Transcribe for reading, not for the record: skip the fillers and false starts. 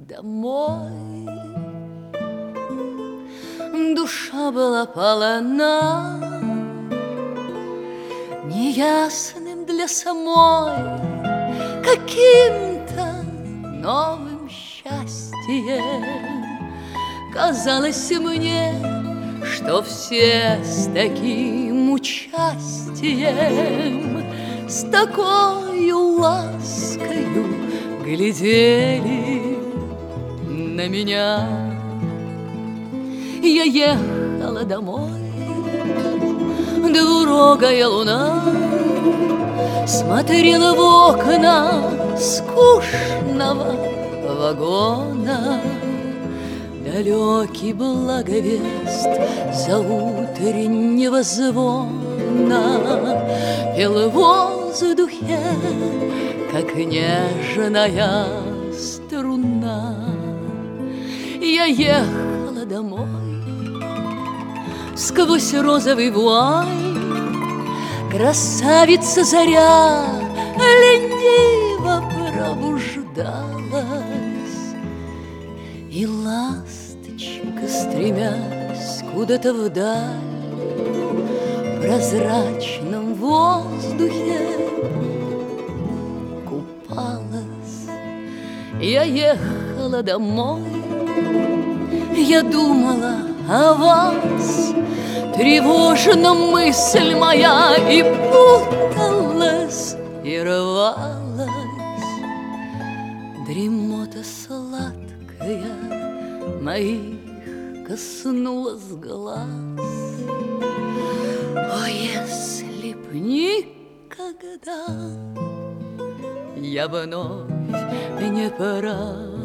домой. Душа была полна неясным для самой каким-то новым счастьем. Казалось мне, что все с таким участием, с такою ласкою глядели на меня. Я ехала домой, двурогая луна смотрела в окна скучного вагона. Далекий благовест заутреннего звона пел в воздухе, как нежная струна. Я ехала домой сквозь розовый вуаль. Красавица заря лениво пробуждалась, и ласточка, стремясь куда-то вдаль, в прозрачном воздухе купалась. Я ехала домой, я думала о вас, тревожна мысль моя, и путалась, и рвалась. Дремота сладкая моих коснулась глаз. О, если б никогда я вновь не пора